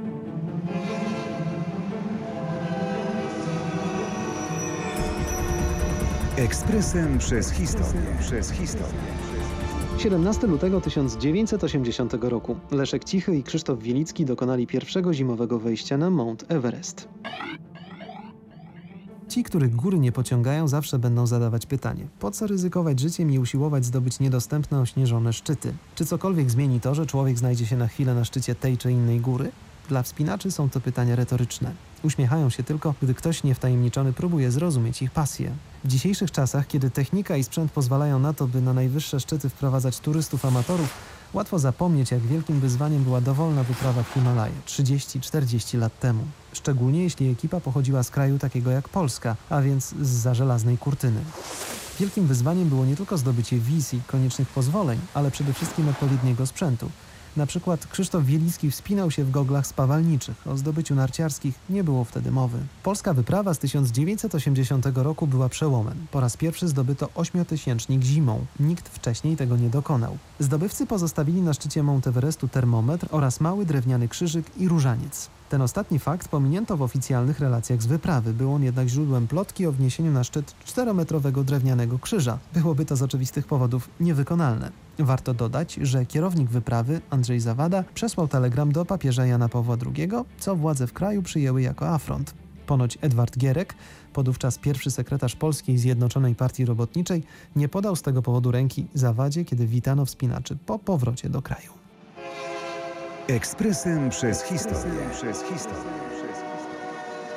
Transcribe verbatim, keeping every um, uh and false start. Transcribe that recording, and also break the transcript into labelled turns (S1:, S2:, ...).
S1: Ekspresem przez historię. Przez historię.
S2: siedemnastego lutego tysiąc dziewięćset osiemdziesiątego roku Leszek Cichy i Krzysztof Wielicki dokonali pierwszego zimowego wejścia na Mount Everest. Ci, których góry nie pociągają, zawsze będą zadawać pytanie: po co ryzykować życiem i usiłować zdobyć niedostępne ośnieżone szczyty? Czy cokolwiek zmieni to, że człowiek znajdzie się na chwilę na szczycie tej czy innej góry? Dla wspinaczy są to pytania retoryczne. Uśmiechają się tylko, gdy ktoś niewtajemniczony próbuje zrozumieć ich pasję. W dzisiejszych czasach, kiedy technika i sprzęt pozwalają na to, by na najwyższe szczyty wprowadzać turystów amatorów, łatwo zapomnieć, jak wielkim wyzwaniem była dowolna wyprawa w Himalaje trzydzieści czterdzieści lat temu. Szczególnie jeśli ekipa pochodziła z kraju takiego jak Polska, a więc zza żelaznej kurtyny. Wielkim wyzwaniem było nie tylko zdobycie wiz i koniecznych pozwoleń, ale przede wszystkim odpowiedniego sprzętu. Na przykład Krzysztof Wielicki wspinał się w goglach spawalniczych. O zdobyciu narciarskich nie było wtedy mowy. Polska wyprawa z tysiąc dziewięćset osiemdziesiątego roku była przełomem. Po raz pierwszy zdobyto ośmiotysięcznik zimą. Nikt wcześniej tego nie dokonał. Zdobywcy pozostawili na szczycie Mount Everestu termometr oraz mały drewniany krzyżyk i różaniec. Ten ostatni fakt pominięto w oficjalnych relacjach z wyprawy. Był on jednak źródłem plotki o wniesieniu na szczyt czterometrowego drewnianego krzyża. Byłoby to z oczywistych powodów niewykonalne. Warto dodać, że kierownik wyprawy, Andrzej Zawada, przesłał telegram do papieża Jana Pawła drugiego, co władze w kraju przyjęły jako afront. Ponoć Edward Gierek, podówczas pierwszy sekretarz Polskiej Zjednoczonej Partii Robotniczej, nie podał z tego powodu ręki Zawadzie, kiedy witano wspinaczy po powrocie do kraju.
S1: Ekspresem przez historię. Przez historię.